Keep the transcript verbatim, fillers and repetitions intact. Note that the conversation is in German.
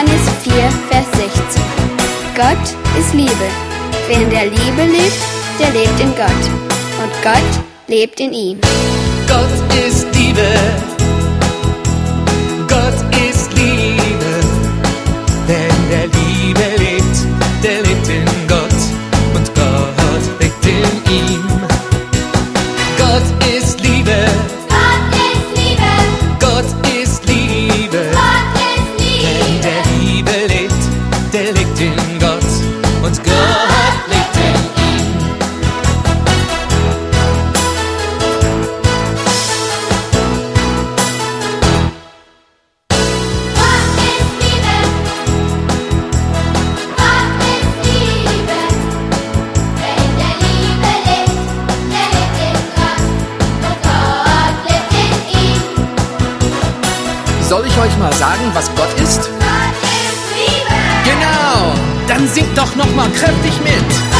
Johannes vier, Vers sechzehn. Gott ist Liebe. Wer in der Liebe lebt, der lebt in Gott. Und Gott lebt in ihm. Gott ist Liebe. Gott ist Liebe. Wer in der Liebe lebt, der lebt in Gott. Und Gott lebt in ihm. Gott ist Liebe. Gott ist Liebe. Gott ist Liebe. Gott ist Liebe. Wer in der Liebe lebt, der lebt in Gott. Und Gott lebt in ihm. Gott ist Liebe. Gott ist Liebe. Wer in der Liebe lebt, der lebt in Gott. Und Gott lebt in ihm. Soll ich euch mal sagen, was Gott ist? Gott ist Liebe. Genau! Dann singt doch noch mal kräftig mit!